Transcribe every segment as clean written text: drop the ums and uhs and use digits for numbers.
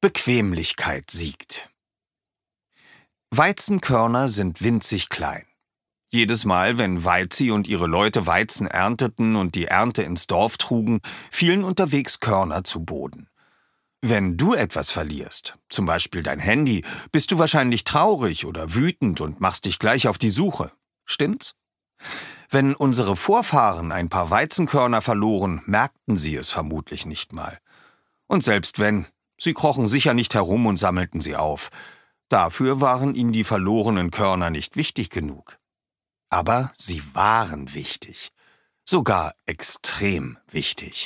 Bequemlichkeit siegt. Weizenkörner sind winzig klein. Jedes Mal, wenn Weizi und ihre Leute Weizen ernteten und die Ernte ins Dorf trugen, fielen unterwegs Körner zu Boden. Wenn du etwas verlierst, zum Beispiel dein Handy, bist du wahrscheinlich traurig oder wütend und machst dich gleich auf die Suche. Stimmt's? Wenn unsere Vorfahren ein paar Weizenkörner verloren, merkten sie es vermutlich nicht mal. Und selbst wenn, sie krochen sicher nicht herum und sammelten sie auf. Dafür waren ihnen die verlorenen Körner nicht wichtig genug. Aber sie waren wichtig. Sogar extrem wichtig.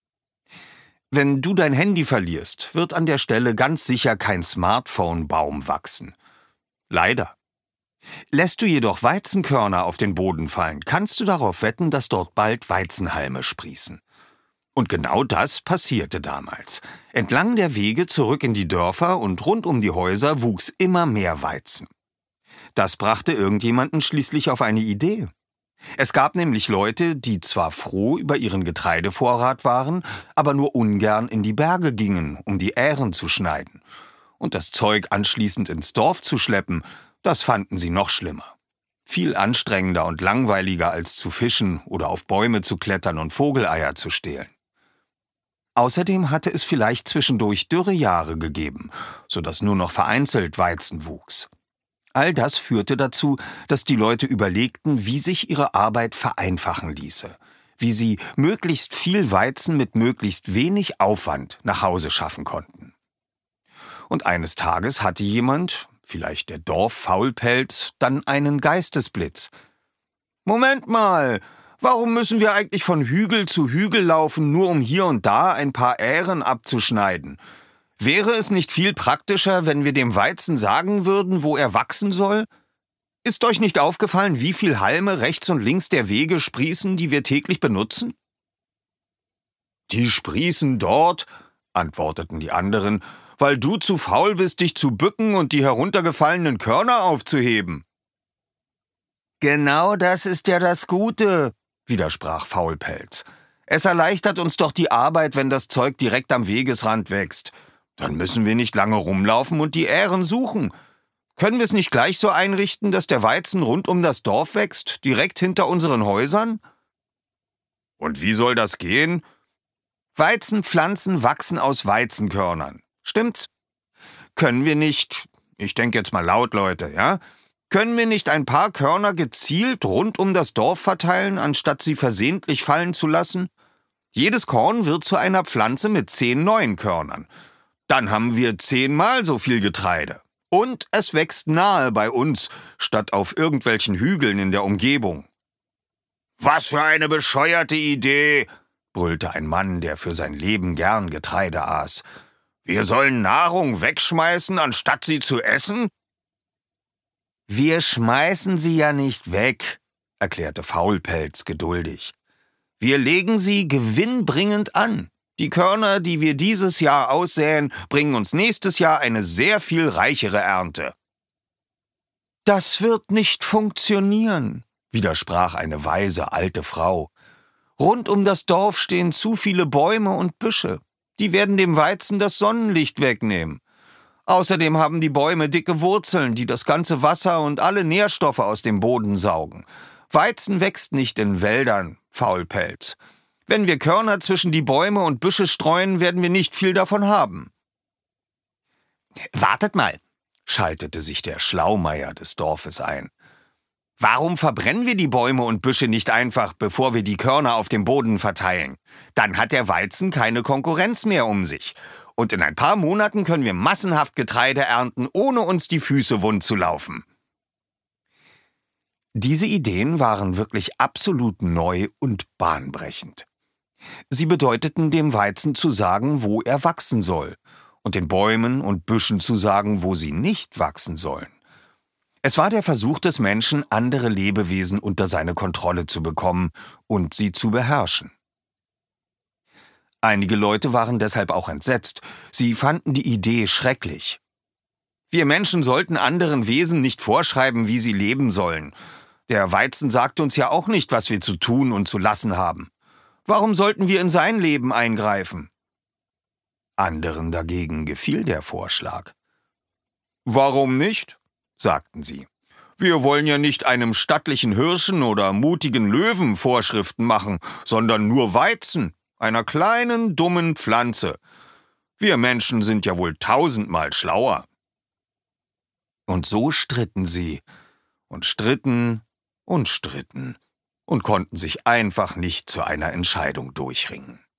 Wenn du dein Handy verlierst, wird an der Stelle ganz sicher kein Smartphone-Baum wachsen. Leider. Lässt du jedoch Weizenkörner auf den Boden fallen, kannst du darauf wetten, dass dort bald Weizenhalme sprießen. Und genau das passierte damals. Entlang der Wege zurück in die Dörfer und rund um die Häuser wuchs immer mehr Weizen. Das brachte irgendjemanden schließlich auf eine Idee. Es gab nämlich Leute, die zwar froh über ihren Getreidevorrat waren, aber nur ungern in die Berge gingen, um die Ähren zu schneiden. Und das Zeug anschließend ins Dorf zu schleppen, das fanden sie noch schlimmer. Viel anstrengender und langweiliger als zu fischen oder auf Bäume zu klettern und Vogeleier zu stehlen. Außerdem hatte es vielleicht zwischendurch Dürrejahre gegeben, sodass nur noch vereinzelt Weizen wuchs. All das führte dazu, dass die Leute überlegten, wie sich ihre Arbeit vereinfachen ließe, wie sie möglichst viel Weizen mit möglichst wenig Aufwand nach Hause schaffen konnten. Und eines Tages hatte jemand, vielleicht der Dorffaulpelz, dann einen Geistesblitz. »Moment mal! Warum müssen wir eigentlich von Hügel zu Hügel laufen, nur um hier und da ein paar Ähren abzuschneiden? Wäre es nicht viel praktischer, wenn wir dem Weizen sagen würden, wo er wachsen soll? Ist euch nicht aufgefallen, wie viel Halme rechts und links der Wege sprießen, die wir täglich benutzen?« »Die sprießen dort«, antworteten die anderen, »weil du zu faul bist, dich zu bücken und die heruntergefallenen Körner aufzuheben.« »Genau das ist ja das Gute«, widersprach Faulpelz. »Es erleichtert uns doch die Arbeit, wenn das Zeug direkt am Wegesrand wächst. Dann müssen wir nicht lange rumlaufen und die Ähren suchen. Können wir es nicht gleich so einrichten, dass der Weizen rund um das Dorf wächst, direkt hinter unseren Häusern?« »Und wie soll das gehen?« »Weizenpflanzen wachsen aus Weizenkörnern. Stimmt's? Können wir nicht, ich denke jetzt mal laut, Leute, ja? Können wir nicht ein paar Körner gezielt rund um das Dorf verteilen, anstatt sie versehentlich fallen zu lassen? Jedes Korn wird zu einer Pflanze mit 10 neuen Körnern. Dann haben wir 10-mal so viel Getreide. Und es wächst nahe bei uns, statt auf irgendwelchen Hügeln in der Umgebung.« »Was für eine bescheuerte Idee«, brüllte ein Mann, der für sein Leben gern Getreide aß. »Wir sollen Nahrung wegschmeißen, anstatt sie zu essen?« »Wir schmeißen sie ja nicht weg«, erklärte Faulpelz geduldig. »Wir legen sie gewinnbringend an. Die Körner, die wir dieses Jahr aussäen, bringen uns nächstes Jahr eine sehr viel reichere Ernte.« »Das wird nicht funktionieren«, widersprach eine weise alte Frau. »Rund um das Dorf stehen zu viele Bäume und Büsche. Die werden dem Weizen das Sonnenlicht wegnehmen. Außerdem haben die Bäume dicke Wurzeln, die das ganze Wasser und alle Nährstoffe aus dem Boden saugen. Weizen wächst nicht in Wäldern, Faulpelz. Wenn wir Körner zwischen die Bäume und Büsche streuen, werden wir nicht viel davon haben.« »Wartet mal«, schaltete sich der Schlaumeier des Dorfes ein. »Warum verbrennen wir die Bäume und Büsche nicht einfach, bevor wir die Körner auf dem Boden verteilen? Dann hat der Weizen keine Konkurrenz mehr um sich. Und in ein paar Monaten können wir massenhaft Getreide ernten, ohne uns die Füße wund zu laufen.« Diese Ideen waren wirklich absolut neu und bahnbrechend. Sie bedeuteten dem Weizen zu sagen, wo er wachsen soll, und den Bäumen und Büschen zu sagen, wo sie nicht wachsen sollen. Es war der Versuch des Menschen, andere Lebewesen unter seine Kontrolle zu bekommen und sie zu beherrschen. Einige Leute waren deshalb auch entsetzt. Sie fanden die Idee schrecklich. Wir Menschen sollten anderen Wesen nicht vorschreiben, wie sie leben sollen. Der Weizen sagt uns ja auch nicht, was wir zu tun und zu lassen haben. Warum sollten wir in sein Leben eingreifen? Anderen dagegen gefiel der Vorschlag. »Warum nicht?« sagten sie. »Wir wollen ja nicht einem stattlichen Hirschen oder mutigen Löwen Vorschriften machen, sondern nur Weizen, einer kleinen, dummen Pflanze. Wir Menschen sind ja wohl 1000-mal schlauer.« Und so stritten sie und stritten und stritten und konnten sich einfach nicht zu einer Entscheidung durchringen.